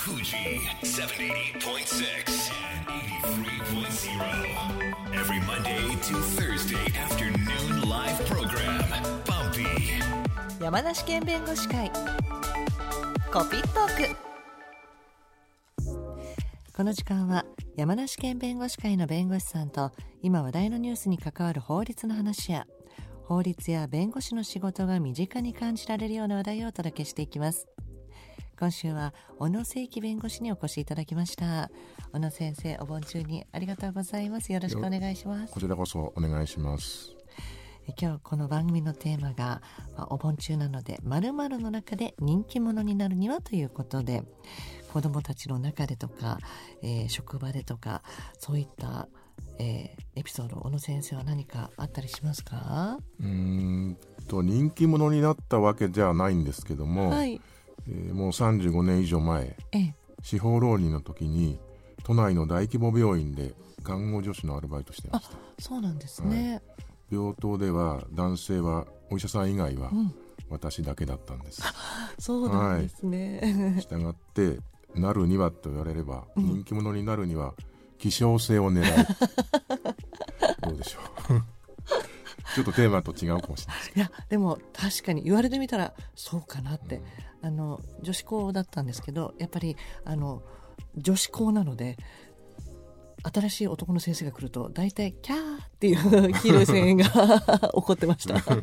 Fuji 78.6 and 83.0. Every Monday to Thursday afternoon live program. Bumpy. 山梨県弁護士会コピットーク。この時間は山梨県弁護士会の弁護士さんと今話題のニュースに関わる法律の話や法律や弁護士の仕事が身近に感じられるような話題をお届けしていきます。今週は小野正規弁護士にお越しいただきました。小野先生、お盆中にありがとうございます。よろしくお願いします。 こちらこそお願いします。 今日この番組のテーマが、お盆中なので〇〇の中で人気者になるにはということで、子どもたちの中でとか、職場でとかそういった、エピソード、小野先生は何かあったりしますか？ 人気者になったわけじゃないんですけども、 はい、 もう35年以上前、司法浪人の時に都内の大規模病院で看護助手のアルバイトしてました。 そうなんですね、 病棟では男性はお医者さん以外は私だけだったんです、 そうなんですね、 したがってなるにはと言われれば、人気者になるには希少性を狙うどうでしょうちょっとテーマと違うかもしれないですけど、 いやでも確かに言われてみたらそうかなって、女子校だったんですけど、やっぱり女子校なので新しい男の先生が来ると大体キャーっていう黄色い声援が起こってましたさ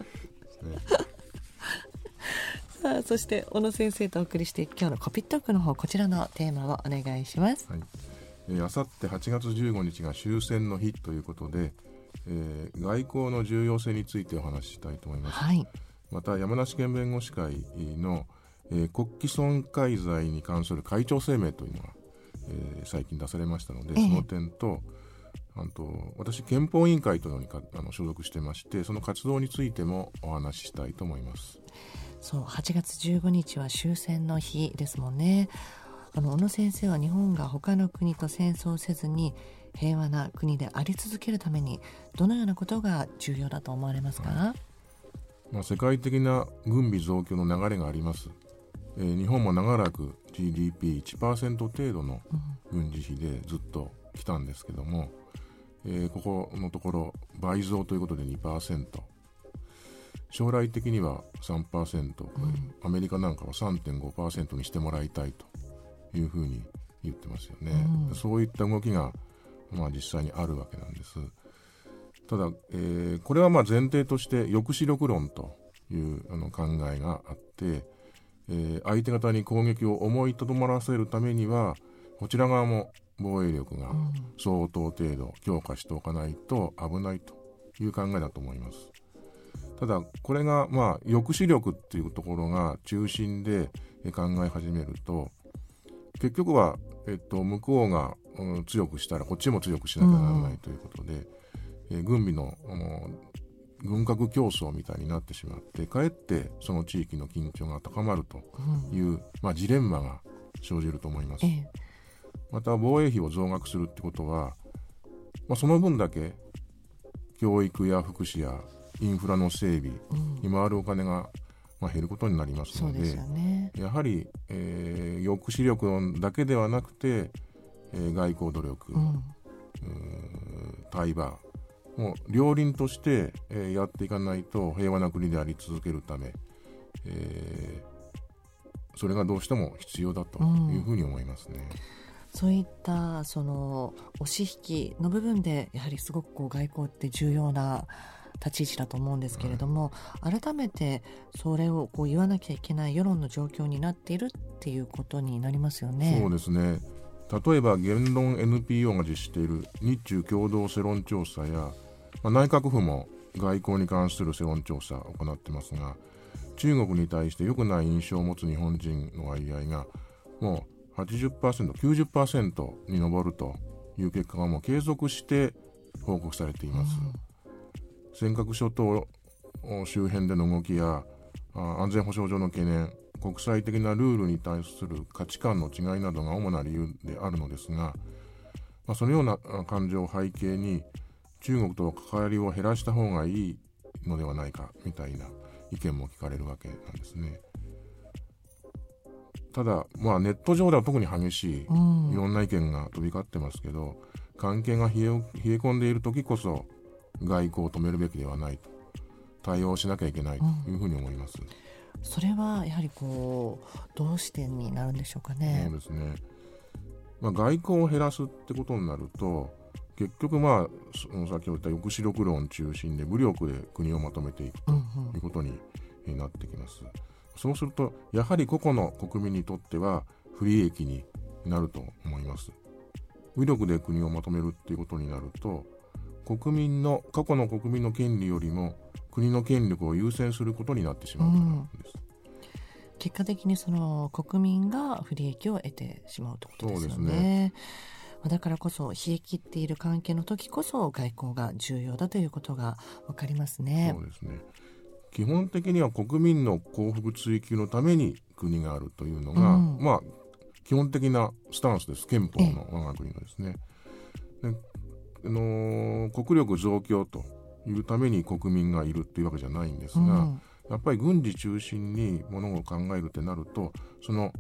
あ、そして小野先生とお送りして今日のコピットークの方、こちらのテーマをお願いします。 あさって8月15日が終戦の日ということで、外交の重要性についてお話ししたいと思います、また山梨県弁護士会の、国旗損壊罪に関する会長声明というのが、最近出されましたので、その点と私憲法委員会というのに所属してまして、その活動についてもお話ししたいと思います。 そう、8月15日は終戦の日ですもんね。小野先生は日本が他の国と戦争せずに平和な国であり続けるためにどのようなことが重要だと思われますか？ 世界的な軍備増強の流れがあります、日本も長らく GDP1% 程度の軍事費でずっと来たんですけども、ここのところ倍増ということで 2%、 将来的には 3% アメリカなんかは 3.5% にしてもらいたいというふうに言ってますよね、そういった動きが、実際にあるわけなんです。ただ、これは前提として抑止力論という考えがあって、相手方に攻撃を思いとどまらせるためにはこちら側も防衛力が相当程度強化しておかないと危ないという考えだと思います。ただこれが抑止力っていうところが中心で考え始めると、結局は、向こうが、強くしたらこっちも強くしなきゃならないということで、軍備の軍拡競争みたいになってしまって、かえってその地域の緊張が高まるという、ジレンマが生じると思います、また防衛費を増額するってことは、その分だけ教育や福祉やインフラの整備に回るお金が減ることになりますの で、やはり、抑止力だけではなくて、外交努力、対話もう両輪として、やっていかないと平和な国であり続けるため、それがどうしても必要だというふうに思いますね、 そういったその押し引きの部分でやはりすごく外交って重要な立ち位置だと思うんですけれども、改めてそれを言わなきゃいけない世論の状況になっているっていうことになりますよね。 そうですね。例えば言論 NPO が実施している日中共同世論調査や、内閣府も外交に関する世論調査を行ってますが、中国に対して良くない印象を持つ日本人の割合がもう 80%、90% に上るという結果がもう継続して報告されています、尖閣諸島周辺での動きや安全保障上の懸念、国際的なルールに対する価値観の違いなどが主な理由であるのですが、そのような感情を背景に中国との関わりを減らした方がいいのではないかみたいな意見も聞かれるわけなんですね。 ただ、ネット上では特に激しい、いろんな意見が飛び交ってますけど、関係が冷え込んでいる時こそ外交を止めるべきではないと、対応しなきゃいけないというふうに思います。 それはやはりどうしてになるんでしょうかね。 そうですね、外交を減らすってことになると、結局先ほど言った抑止力論中心で武力で国をまとめていくということになってきます。そうするとやはり個々の国民にとっては不利益になると思います。武力で国をまとめるっていうことになると、過去の国民の権利よりも国の権力を優先することになってしまうからなんです。 結果的にその国民が不利益を得てしまうということですよね。そうですね。だからこそ冷え切っている関係の時こそ外交が重要だということが分かりますね。 そうですね。基本的には国民の幸福追求のために国があるというのが、基本的なスタンスです。憲法の我が国のですね。国力増強というために国民がいるというわけじゃないんですが、やっぱり軍事中心にものを考えるってなると、その、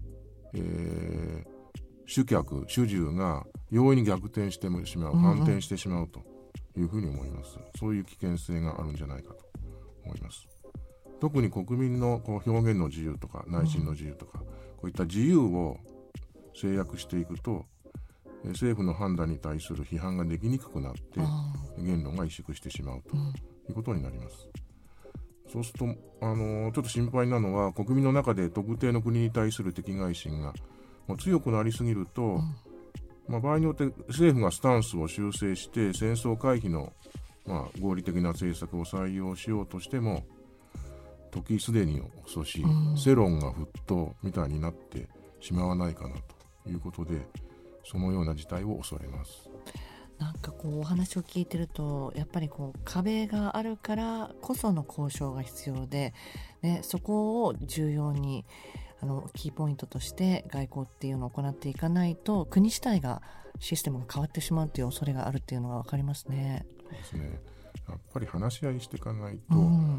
主従が容易に逆転してしまう、反転してしまうというふうに思います。そういう危険性があるんじゃないかと思います。特に国民の表現の自由とか内心の自由とか、こういった自由を制約していくと、政府の判断に対する批判ができにくくなって言論が萎縮してしまうということになります。そうするとちょっと心配なのは、国民の中で特定の国に対する敵外心が強くなりすぎると、場合によって政府がスタンスを修正して戦争回避の、合理的な政策を採用しようとしても、時すでに遅し、世論が沸騰みたいになってしまわないかなということで、そのような事態を恐れます。 なんかお話を聞いてると、やっぱり壁があるからこその交渉が必要で、そこを重要にキーポイントとして外交っていうのを行っていかないと、国自体がシステムが変わってしまうという恐れがあるっていうのが分かりますね。 そうですね。やっぱり話し合いしていかないと、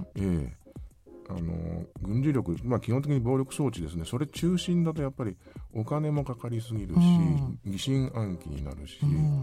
軍事力、基本的に暴力装置ですね。それ中心だとやっぱりお金もかかりすぎるし、疑心暗鬼になるし、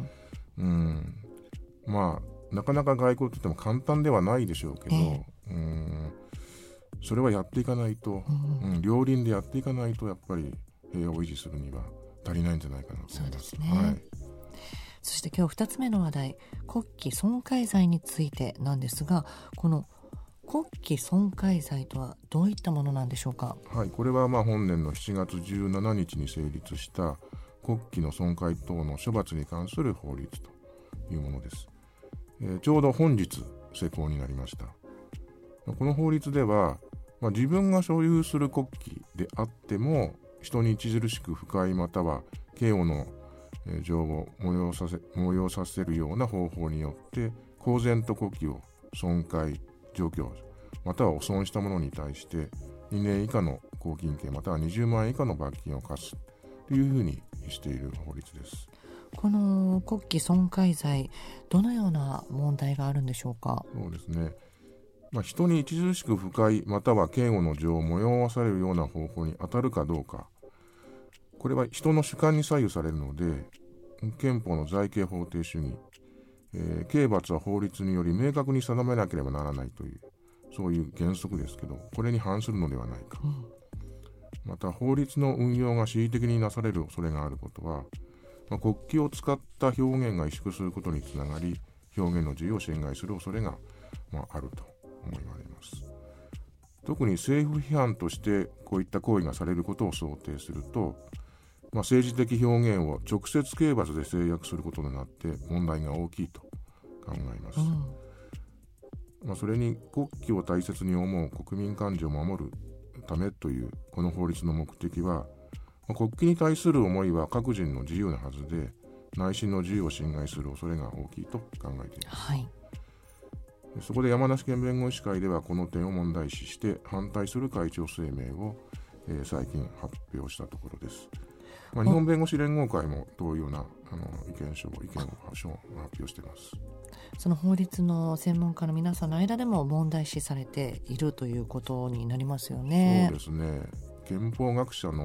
なかなか外交といっても簡単ではないでしょうけど、それはやっていかないと、両輪でやっていかないと、やっぱり平和を維持するには足りないんじゃないかなと思います。 そうですね。そして今日2つ目の話題、国旗損壊罪についてなんですが、この国旗損壊罪とはどういったものなんでしょうか。 これは本年の7月17日に成立した国旗の損壊等の処罰に関する法律というものです。ちょうど本日施行になりました。この法律では、自分が所有する国旗であっても、人に著しく不快または嫌悪の情を催させるような方法によって公然と国旗を損壊、除去または汚損した者に対して2年以下の拘禁刑または20万円以下の罰金を科すというふうにしている法律です。 この国旗損壊罪、どのような問題があるんでしょうか。 そうですね。人に著しく不快または嫌悪の情を催わされるような方法に当たるかどうか、これは人の主観に左右されるので、憲法の罪刑法定主義、刑罰は法律により明確に定めなければならないという、そういう原則ですけど、これに反するのではないか。また法律の運用が恣意的になされる恐れがあることは、国旗を使った表現が萎縮することにつながり、表現の自由を侵害する恐れが、あると思われます。特に政府批判としてこういった行為がされることを想定すると、政治的表現を直接刑罰で制約することになって問題が大きいと考えます。それに国旗を大切に思う国民感情を守るためというこの法律の目的は、国旗に対する思いは各人の自由なはずで、内心の自由を侵害する恐れが大きいと考えています。そこで山梨県弁護士会ではこの点を問題視して反対する会長声明を、最近発表したところです。日本弁護士連合会も同様な意見を発表しています。 その法律の専門家の皆さんの間でも問題視されているということになりますよね。 そうですね。憲法学者の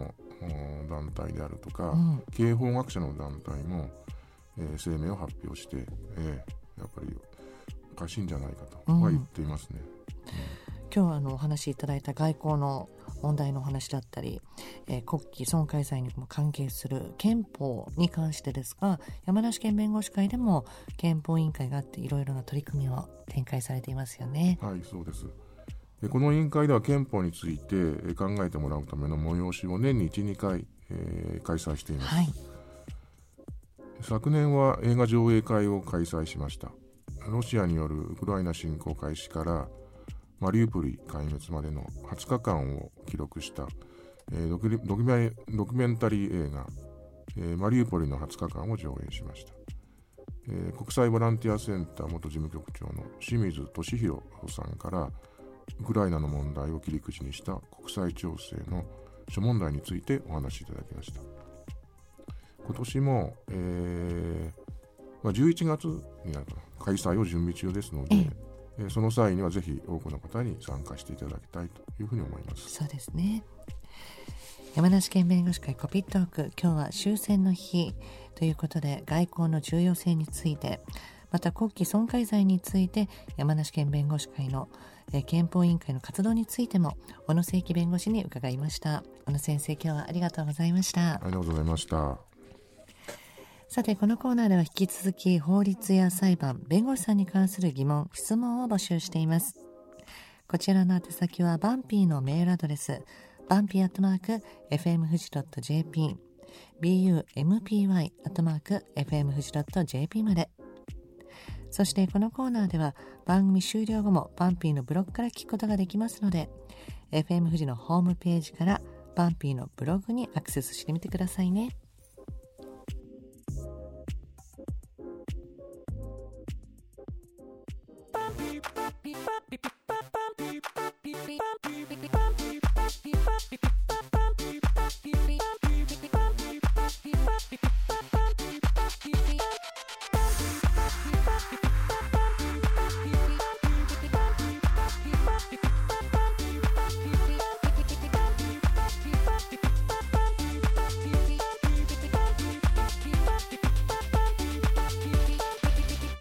団体であるとか、刑法学者の団体も、声明を発表して、やっぱりおかしいんじゃないかとは言っていますね。 今日はお話しいただいた外交の問題のお話だったり、国旗損壊罪にも関係する憲法に関してですが、山梨県弁護士会でも憲法委員会があっていろいろな取り組みを展開されていますよね。 はい、そうです。この委員会では憲法について考えてもらうための催しを年に 1,2 回、開催しています。はい、昨年は映画上映会を開催しました。ロシアによるウクライナ侵攻開始からマリウポリ壊滅までの20日間を記録した、ドキュメンタリー映画、マリウポリの20日間を上映しました。国際ボランティアセンター元事務局長の清水俊弘さんからウクライナの問題を切り口にした国際情勢の諸問題についてお話しいただきました。今年も、11月になるかな、開催を準備中ですので、その際にはぜひ多くの方に参加していただきたいというふうに思います。 そうですね。山梨県弁護士会コピットーク、今日は終戦の日ということで、外交の重要性について、また国旗損壊罪について、山梨県弁護士会の憲法委員会の活動についても小野正樹弁護士に伺いました。小野先生、今日はありがとうございました。 ありがとうございました。 さて、このコーナーでは引き続き法律や裁判、弁護士さんに関する疑問、質問を募集しています。こちらの宛先はバンピーのメールアドレス、bumpy@fmfuji.jp、bumpy@fmfuji.jp まで。そしてこのコーナーでは番組終了後もバンピーのブログから聞くことができますので、 FM 富士のホームページからバンピーのブログにアクセスしてみてくださいね。